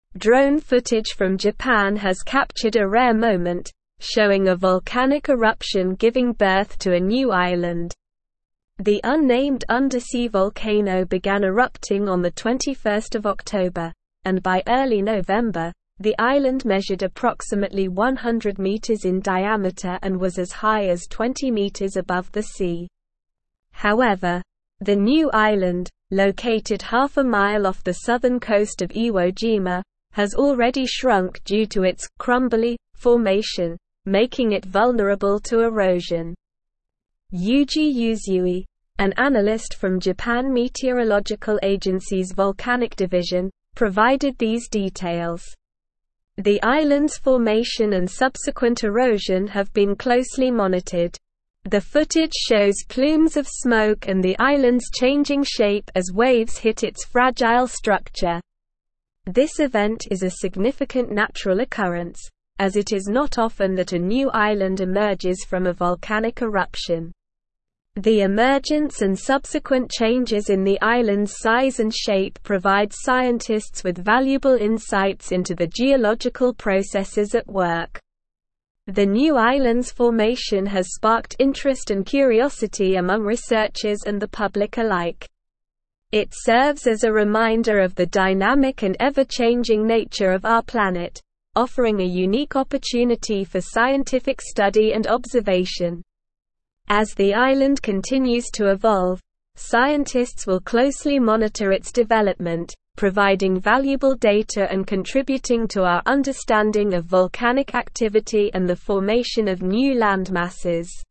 Drone footage from Japan has captured a rare moment, showing a volcanic eruption giving birth to a new island. The unnamed undersea volcano began erupting on the 21st of October, and by early November, the island measured approximately 100 meters in diameter and was as high as 20 meters above the sea. However, the new island, located half a mile off the southern coast of Iwo Jima, has already shrunk due to its crumbly formation, making it vulnerable to erosion. Yuji Uzui, an analyst from Japan Meteorological Agency's Volcanic Division, provided these details. The island's formation and subsequent erosion have been closely monitored. The footage shows plumes of smoke and the island's changing shape as waves hit its fragile structure. This event is a significant natural occurrence, as it is not often that a new island emerges from a volcanic eruption. The emergence and subsequent changes in the island's size and shape provide scientists with valuable insights into the geological processes at work. The new island's formation has sparked interest and curiosity among researchers and the public alike. It serves as a reminder of the dynamic and ever-changing nature of our planet, offering a unique opportunity for scientific study and observation. As the island continues to evolve, scientists will closely monitor its development, providing valuable data and contributing to our understanding of volcanic activity and the formation of new landmasses.